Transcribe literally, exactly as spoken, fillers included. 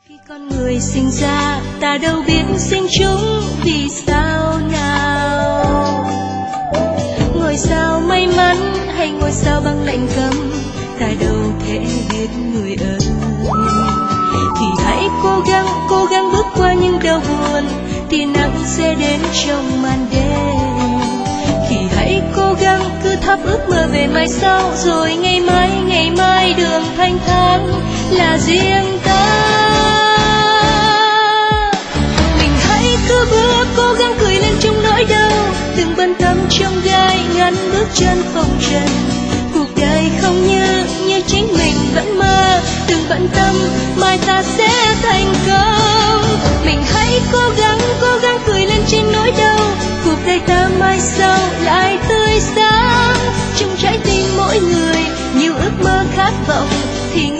Khi con người sinh ra, ta đâu biết sinh chúng vì sao nào. Ngôi sao may mắn hay ngôi sao băng lạnh cấm, ta đâu thể biết người ơi. Thì hãy cố gắng, cố gắng bước qua những đau buồn, thì nắng sẽ đến trong màn đêm. Thì hãy cố gắng cứ thắp ước mơ về mai sau, rồi ngày mai, ngày mai đường thanh thang là riêng ta. Mình hãy cứ bước cố gắng cười lên trong nỗi đau, đừng bận tâm trong gai ngắn bước chân phong trần. Cuộc đời không như như chính mình vẫn mơ, đừng bận tâm mai ta sẽ thành công. Mình hãy cố gắng cố gắng cười lên trên nỗi đau, cuộc đời ta mai sau lại tươi sáng. Trong trái tim mỗi người nhiều ước mơ khát vọng, thì